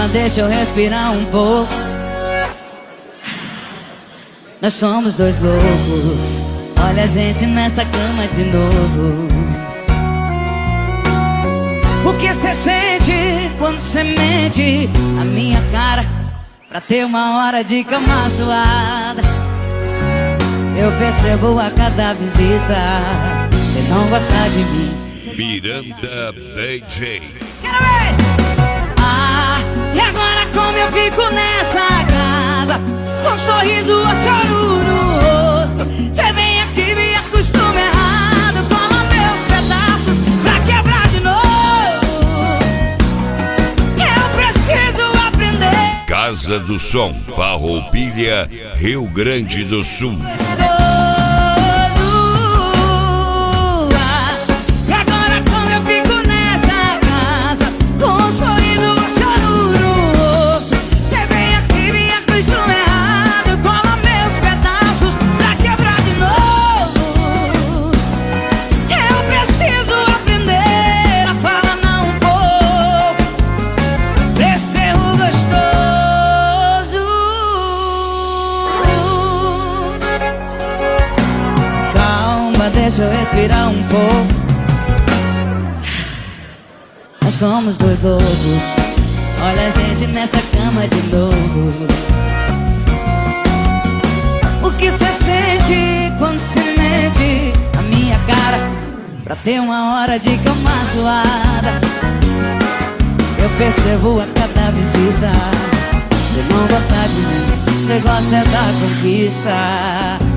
Calma, deixa eu respirar um pouco. Nós somos dois loucos. Olha a gente nessa cama de novo. O que cê sente quando cê mente na minha cara pra ter uma hora de cama suada? Eu percebo a cada visita, cê não gosta de mim. Miranda DJ. Quero ver! Ah, e agora como eu fico nessa casa, com um sorriso ou choro no rosto? Cê vem aqui, me acostuma errado, cola meus pedaços pra quebrar de novo. Eu preciso aprender. Casa do Som, Farroupilha, Rio Grande do Sul. Deixa eu respirar um pouco. Nós somos dois loucos. Olha a gente nessa cama de novo. O que cê sente quando cê mente na minha cara pra ter uma hora de cama suada? Eu percebo a cada visita, cê não gosta de mim, cê gosta da conquista.